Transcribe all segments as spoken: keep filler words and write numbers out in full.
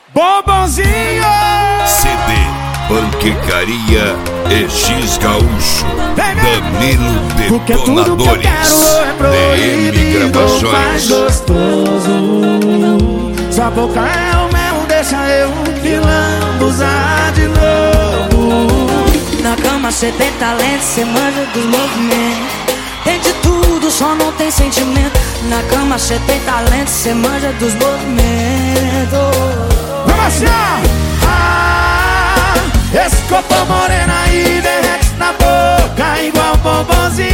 Bombonzinho! C D, Panquecaria e X Gaúcho. Danilo Porque tudo que eu quero é D M proibido, mais Gravações. gostoso. Sua boca é o mel, deixa eu me lambuzar de novo. Na cama cê tem talento, cê manja dos movimentos. Tem de tudo, só não tem sentimento. Na cama cê tem talento, cê manja dos movimentos. Vamos assim, ó. Ah, esse corpo moreno aí derrete na boca igual bombonzinho.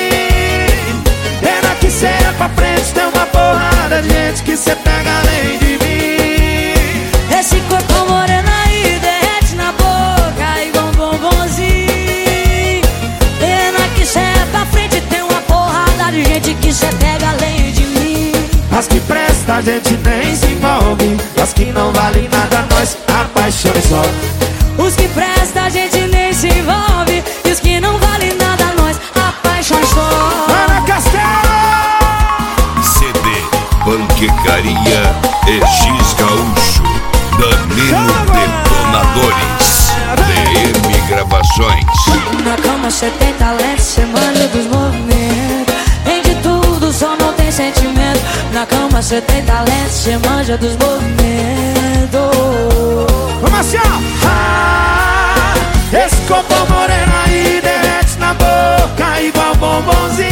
Pena que cê é pra frente, tem uma porrada de gente que cê pega além de mim. Esse corpo moreno aí derrete na boca igual um bombonzinho. Pena que cê é pra frente, tem uma porrada de gente que cê pega além de mim. As que presta a gente nem se envolve, as que não valem nada nós apaixonamos só. Os que presta a gente nem se envolve, e os que não valem nada nós apaixonamos só. Ana Castelo! C D, Panquecaria e X Gaúcho. Danilo Detonadores. D M Gravações. Na cama cê tem talento, cê manja dos movimentos. Tem de tudo, só não tem sentimento. Na cama cê tem talento, cê manja dos movimentos. Vamos assim, ó. Ah, esse corpo moreno aí derrete na boca igual bombonzinho.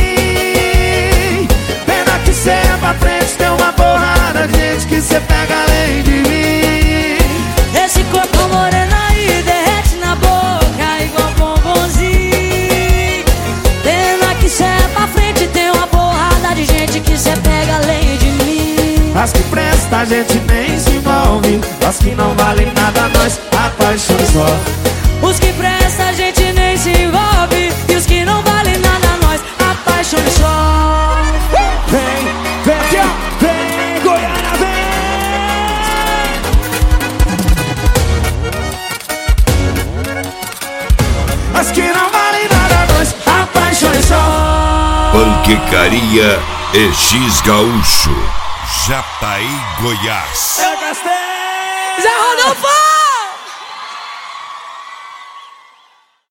Pena que cê é pra frente, tem uma porrada de gente que cê pega além de mim. Esse corpo moreno aí derrete na boca igual bombonzinho. Pena que cê é pra frente, tem uma porrada de gente que cê pega além de mim. As que presta a gente nem se envolve, as que não valem nada nós apaixonamos só. Os que presta a gente nem se envolve, e os que não valem nada nós apaixonamos só. Vem, vem, aqui, ó. Vem, Goiânia, vem. As que não valem nada nós apaixonamos só. Panquecaria e X Gaúcho. Jataí, Goiás. Eu gastei. Zé Rodolfo!